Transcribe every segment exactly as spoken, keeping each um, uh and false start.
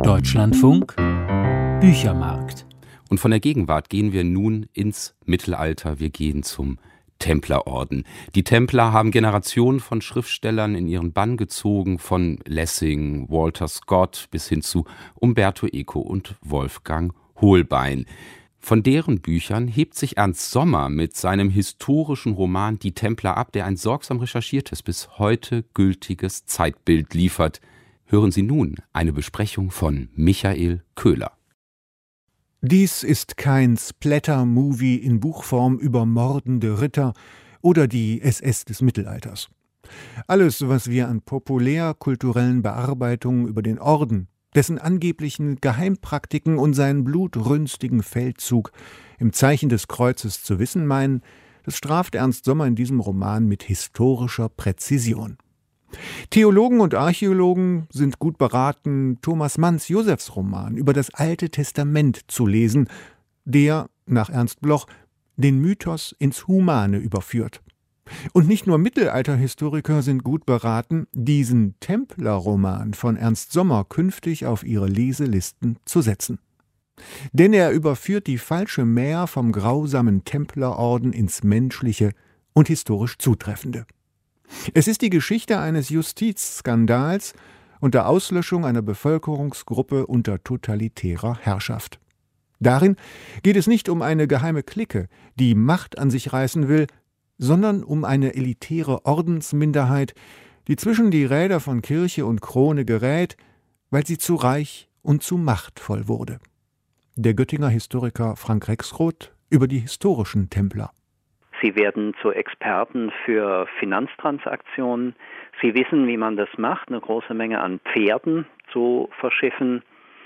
Deutschlandfunk Büchermarkt. Und von der Gegenwart gehen wir nun ins Mittelalter. Wir gehen zum Templerorden. Die Templer haben Generationen von Schriftstellern in ihren Bann gezogen, von Lessing, Walter Scott bis hin zu Umberto Eco und Wolfgang Holbein. Von deren Büchern hebt sich Ernst Sommer mit seinem historischen Roman Die Templer ab, der ein sorgsam recherchiertes, bis heute gültiges Zeitbild liefert. Hören Sie nun eine Besprechung von Michael Köhler. Dies ist kein Splatter-Movie in Buchform über mordende Ritter oder die S S des Mittelalters. Alles, was wir an populärkulturellen Bearbeitungen über den Orden, dessen angeblichen Geheimpraktiken und seinen blutrünstigen Feldzug im Zeichen des Kreuzes zu wissen meinen, das straft Ernst Sommer in diesem Roman mit historischer Präzision. Theologen und Archäologen sind gut beraten, Thomas Manns Josefsroman über das Alte Testament zu lesen, der, nach Ernst Bloch, den Mythos ins Humane überführt. Und nicht nur Mittelalterhistoriker sind gut beraten, diesen Templerroman von Ernst Sommer künftig auf ihre Leselisten zu setzen. Denn er überführt die falsche Mär vom grausamen Templerorden ins Menschliche und historisch Zutreffende. Es ist die Geschichte eines Justizskandals und der Auslöschung einer Bevölkerungsgruppe unter totalitärer Herrschaft. Darin geht es nicht um eine geheime Clique, die Macht an sich reißen will, sondern um eine elitäre Ordensminderheit, die zwischen die Räder von Kirche und Krone gerät, weil sie zu reich und zu machtvoll wurde. Der Göttinger Historiker Frank Rexroth über die historischen Templer. Sie werden zu Experten für Finanztransaktionen. Sie wissen, wie man das macht, eine große Menge an Pferden zu verschiffen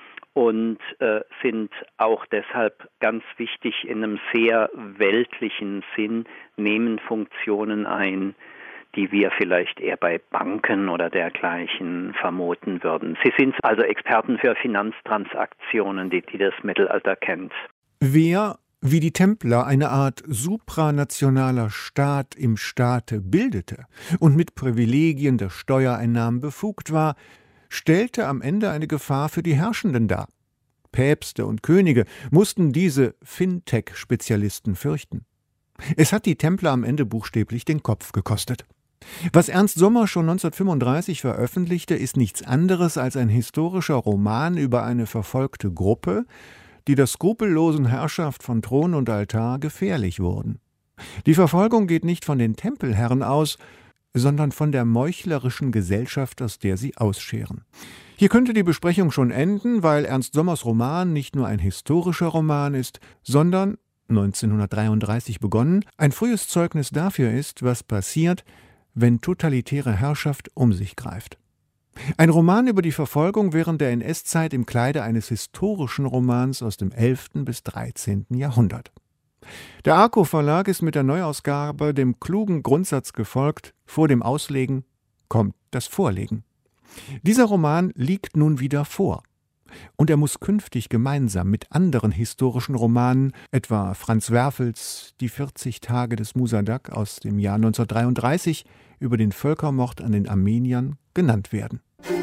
und äh, sind auch deshalb ganz wichtig in einem sehr weltlichen Sinn, nehmen Funktionen ein, die wir vielleicht eher bei Banken oder dergleichen vermuten würden. Sie sind also Experten für Finanztransaktionen, die, die das Mittelalter kennt. Wer wie die Templer eine Art supranationaler Staat im Staate bildete und mit Privilegien der Steuereinnahmen befugt war, stellte am Ende eine Gefahr für die Herrschenden dar. Päpste und Könige mussten diese Fintech-Spezialisten fürchten. Es hat die Templer am Ende buchstäblich den Kopf gekostet. Was Ernst Sommer schon neunzehnhundertfünfunddreißig veröffentlichte, ist nichts anderes als ein historischer Roman über eine verfolgte Gruppe, die der skrupellosen Herrschaft von Thron und Altar gefährlich wurden. Die Verfolgung geht nicht von den Tempelherren aus, sondern von der meuchlerischen Gesellschaft, aus der sie ausscheren. Hier könnte die Besprechung schon enden, weil Ernst Sommers Roman nicht nur ein historischer Roman ist, sondern, neunzehnhundertdreiunddreißig begonnen, ein frühes Zeugnis dafür ist, was passiert, wenn totalitäre Herrschaft um sich greift. Ein Roman über die Verfolgung während der N S-Zeit im Kleide eines historischen Romans aus dem elften bis dreizehnten Jahrhundert. Der Arco Verlag ist mit der Neuausgabe dem klugen Grundsatz gefolgt: Vor dem Auslegen kommt das Vorlegen. Dieser Roman liegt nun wieder vor. Und er muss künftig gemeinsam mit anderen historischen Romanen, etwa Franz Werfels Die vierzig Tage des Musadak aus dem Jahr neunzehnhundertdreiunddreißig über den Völkermord an den Armeniern, genannt werden.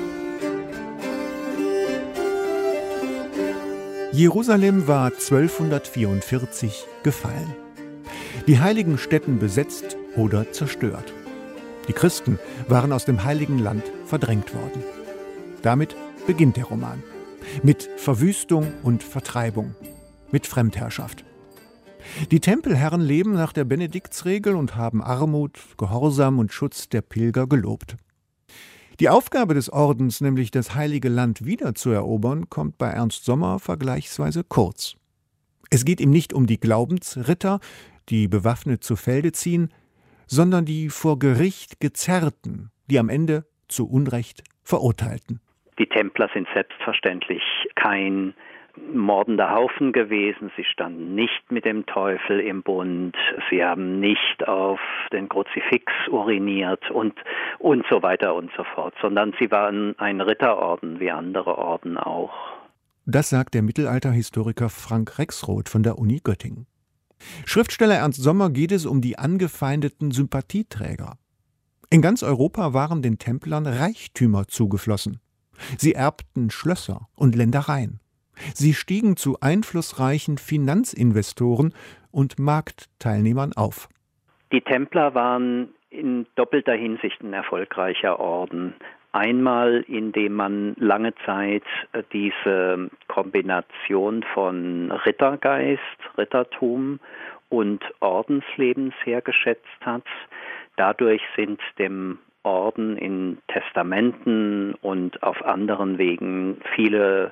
Jerusalem war zwölfhundertvierundvierzig gefallen. Die heiligen Stätten besetzt oder zerstört. Die Christen waren aus dem heiligen Land verdrängt worden. Damit beginnt der Roman. Mit Verwüstung und Vertreibung. Mit Fremdherrschaft. Die Tempelherren leben nach der Benediktsregel und haben Armut, Gehorsam und Schutz der Pilger gelobt. Die Aufgabe des Ordens, nämlich das heilige Land wiederzuerobern, kommt bei Ernst Sommer vergleichsweise kurz. Es geht ihm nicht um die Glaubensritter, die bewaffnet zu Felde ziehen, sondern die vor Gericht Gezerrten, die am Ende zu Unrecht Verurteilten. Die Templer sind selbstverständlich kein mordender Haufen gewesen. Sie standen nicht mit dem Teufel im Bund. Sie haben nicht auf den Kruzifix uriniert und, und so weiter und so fort, sondern sie waren ein Ritterorden wie andere Orden auch. Das sagt der Mittelalterhistoriker Frank Rexroth von der Uni Göttingen. Schriftsteller Ernst Sommer geht es um die angefeindeten Sympathieträger. In ganz Europa waren den Templern Reichtümer zugeflossen. Sie erbten Schlösser und Ländereien. Sie stiegen zu einflussreichen Finanzinvestoren und Marktteilnehmern auf. Die Templer waren in doppelter Hinsicht ein erfolgreicher Orden. Einmal, indem man lange Zeit diese Kombination von Rittergeist, Rittertum und Ordensleben sehr geschätzt hat. Dadurch sind dem Orden in Testamenten und auf anderen Wegen viele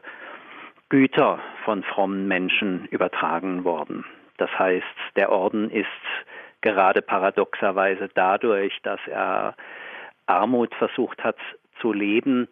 Güter von frommen Menschen übertragen worden. Das heißt, der Orden ist gerade paradoxerweise dadurch, dass er Armut versucht hat zu leben,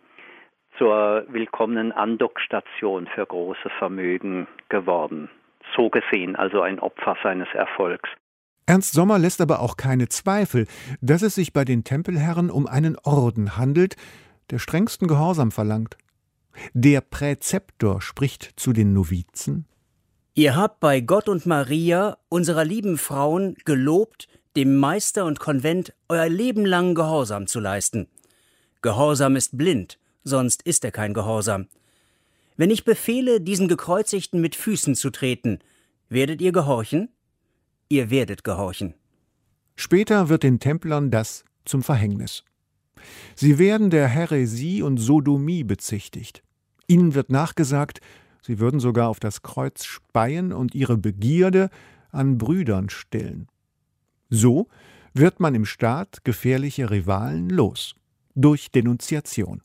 zur willkommenen Andockstation für große Vermögen geworden. So gesehen also ein Opfer seines Erfolgs. Ernst Sommer lässt aber auch keine Zweifel, dass es sich bei den Tempelherren um einen Orden handelt, der strengsten Gehorsam verlangt. Der Präzeptor spricht zu den Novizen: Ihr habt bei Gott und Maria, unserer lieben Frauen, gelobt, dem Meister und Konvent euer Leben lang Gehorsam zu leisten. Gehorsam ist blind, sonst ist er kein Gehorsam. Wenn ich befehle, diesen Gekreuzigten mit Füßen zu treten, werdet ihr gehorchen? Ihr werdet gehorchen. Später wird den Templern das zum Verhängnis. Sie werden der Häresie und Sodomie bezichtigt. Ihnen wird nachgesagt, sie würden sogar auf das Kreuz speien und ihre Begierde an Brüdern stillen. So wird man im Staat gefährliche Rivalen los, durch Denunziation.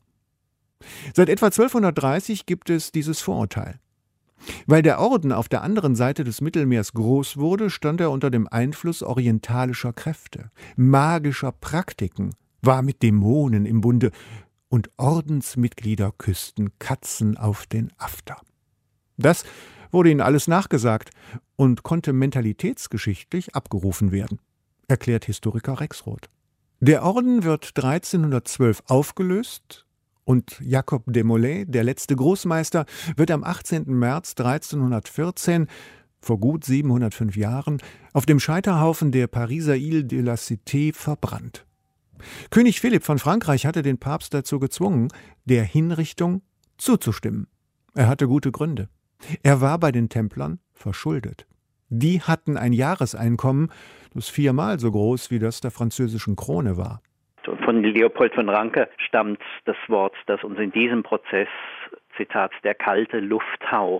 Seit etwa zwölfhundertdreißig gibt es dieses Vorurteil. Weil der Orden auf der anderen Seite des Mittelmeers groß wurde, stand er unter dem Einfluss orientalischer Kräfte, magischer Praktiken, war mit Dämonen im Bunde, und Ordensmitglieder küssten Katzen auf den After. Das wurde ihnen alles nachgesagt und konnte mentalitätsgeschichtlich abgerufen werden, erklärt Historiker Rexroth. Der Orden wird dreizehnhundertzwölf aufgelöst und Jacob de Molay, der letzte Großmeister, wird am achtzehnten März dreizehnhundertvierzehn, vor gut siebenhundertfünf Jahren, auf dem Scheiterhaufen der Pariser Ile de la Cité verbrannt. König Philipp von Frankreich hatte den Papst dazu gezwungen, der Hinrichtung zuzustimmen. Er hatte gute Gründe. Er war bei den Templern verschuldet. Die hatten ein Jahreseinkommen, das viermal so groß wie das der französischen Krone war. Von Leopold von Ranke stammt das Wort, das uns in diesem Prozess, Zitat, der kalte Lufthauch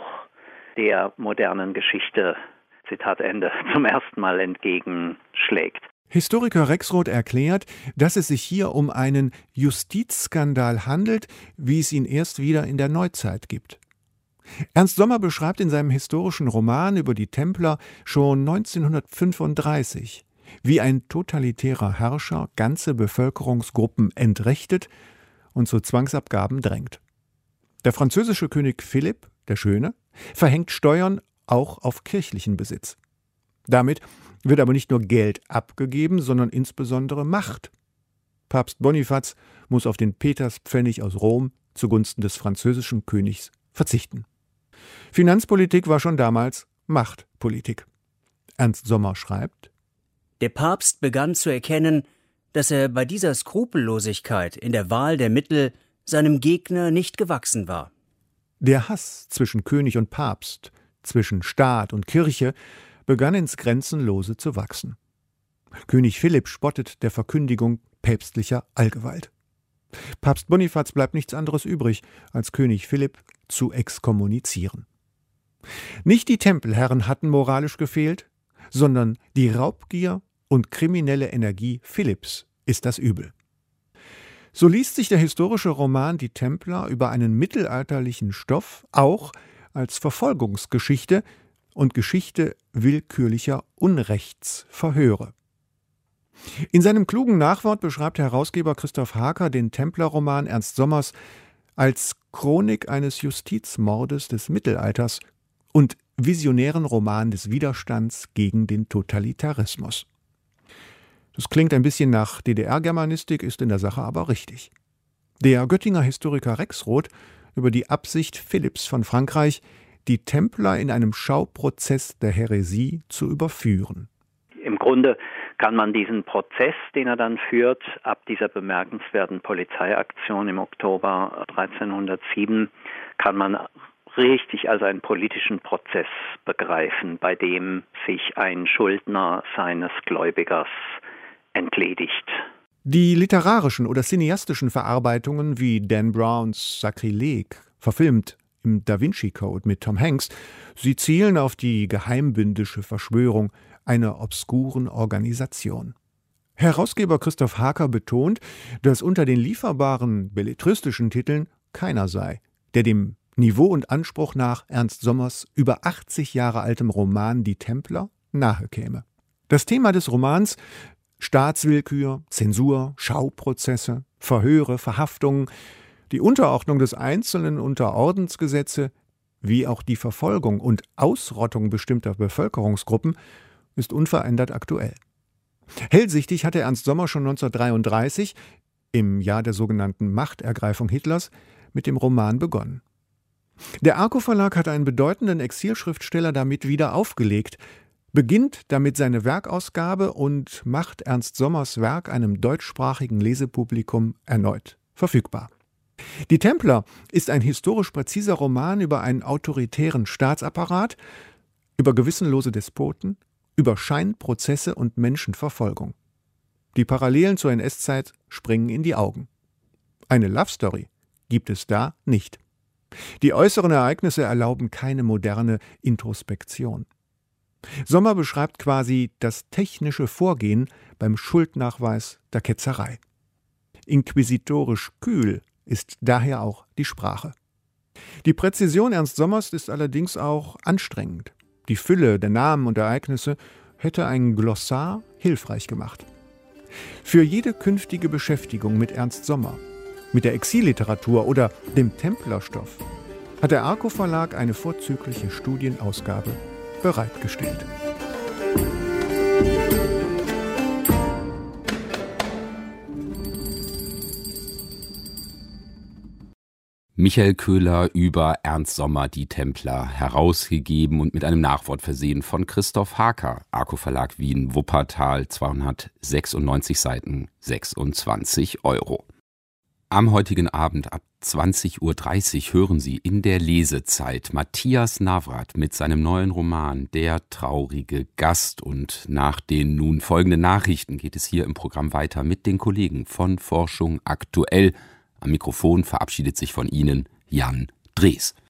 der modernen Geschichte, Zitat Ende, zum ersten Mal entgegenschlägt. Historiker Rexroth erklärt, dass es sich hier um einen Justizskandal handelt, wie es ihn erst wieder in der Neuzeit gibt. Ernst Sommer beschreibt in seinem historischen Roman über die Templer schon neunzehnhundertfünfunddreißig, wie ein totalitärer Herrscher ganze Bevölkerungsgruppen entrechtet und zu Zwangsabgaben drängt. Der französische König Philipp, der Schöne, verhängt Steuern auch auf kirchlichen Besitz. Damit wird aber nicht nur Geld abgegeben, sondern insbesondere Macht. Papst Bonifaz muss auf den Peterspfennig aus Rom zugunsten des französischen Königs verzichten. Finanzpolitik war schon damals Machtpolitik. Ernst Sommer schreibt: Der Papst begann zu erkennen, dass er bei dieser Skrupellosigkeit in der Wahl der Mittel seinem Gegner nicht gewachsen war. Der Hass zwischen König und Papst, zwischen Staat und Kirche, begann ins Grenzenlose zu wachsen. König Philipp spottet der Verkündigung päpstlicher Allgewalt. Papst Bonifaz bleibt nichts anderes übrig, als König Philipp zu exkommunizieren. Nicht die Tempelherren hatten moralisch gefehlt, sondern die Raubgier und kriminelle Energie Philipps ist das Übel. So liest sich der historische Roman Die Templer über einen mittelalterlichen Stoff auch als Verfolgungsgeschichte und Geschichte willkürlicher Unrechtsverhöre. In seinem klugen Nachwort beschreibt Herausgeber Christoph Haker den Templerroman Ernst Sommers als Chronik eines Justizmordes des Mittelalters und visionären Roman des Widerstands gegen den Totalitarismus. Das klingt ein bisschen nach D D R-Germanistik, ist in der Sache aber richtig. Der Göttinger Historiker Rexroth über die Absicht Philipps von Frankreich, die Templer in einem Schauprozess der Häresie zu überführen. Im Grunde kann man diesen Prozess, den er dann führt, ab dieser bemerkenswerten Polizeiaktion im Oktober dreizehnhundertsieben, kann man richtig als einen politischen Prozess begreifen, bei dem sich ein Schuldner seines Gläubigers entledigt. Die literarischen oder cineastischen Verarbeitungen wie Dan Browns Sakrileg, verfilmt im Da Vinci Code mit Tom Hanks, sie zielen auf die geheimbündische Verschwörung einer obskuren Organisation. Herausgeber Christoph Haker betont, dass unter den lieferbaren belletristischen Titeln keiner sei, der dem Niveau und Anspruch nach Ernst Sommers über achtzig Jahre altem Roman Die Templer nahe käme. Das Thema des Romans: Staatswillkür, Zensur, Schauprozesse, Verhöre, Verhaftungen, die Unterordnung des Einzelnen unter Ordensgesetze, wie auch die Verfolgung und Ausrottung bestimmter Bevölkerungsgruppen, ist unverändert aktuell. Hellsichtig hatte Ernst Sommer schon neunzehnhundertdreiunddreißig, im Jahr der sogenannten Machtergreifung Hitlers, mit dem Roman begonnen. Der Arco Verlag hat einen bedeutenden Exilschriftsteller damit wieder aufgelegt, beginnt damit seine Werkausgabe und macht Ernst Sommers Werk einem deutschsprachigen Lesepublikum erneut verfügbar. Die Templer ist ein historisch präziser Roman über einen autoritären Staatsapparat, über gewissenlose Despoten, über Scheinprozesse und Menschenverfolgung. Die Parallelen zur N S-Zeit springen in die Augen. Eine Love-Story gibt es da nicht. Die äußeren Ereignisse erlauben keine moderne Introspektion. Sommer beschreibt quasi das technische Vorgehen beim Schuldnachweis der Ketzerei. Inquisitorisch kühl ist daher auch die Sprache. Die Präzision Ernst Sommers ist allerdings auch anstrengend. Die Fülle der Namen und Ereignisse hätte ein Glossar hilfreich gemacht. Für jede künftige Beschäftigung mit Ernst Sommer, mit der Exilliteratur oder dem Templerstoff hat der Arco Verlag eine vorzügliche Studienausgabe bereitgestellt. Michael Köhler über Ernst Sommer, Die Templer, herausgegeben und mit einem Nachwort versehen von Christoph Haker, Arco Verlag Wien, Wuppertal, zweihundertsechsundneunzig Seiten, sechsundzwanzig Euro. Am heutigen Abend ab zwanzig Uhr dreißig hören Sie in der Lesezeit Matthias Navrat mit seinem neuen Roman Der traurige Gast. Und nach den nun folgenden Nachrichten geht es hier im Programm weiter mit den Kollegen von Forschung aktuell. Am Mikrofon verabschiedet sich von Ihnen Jan Drees.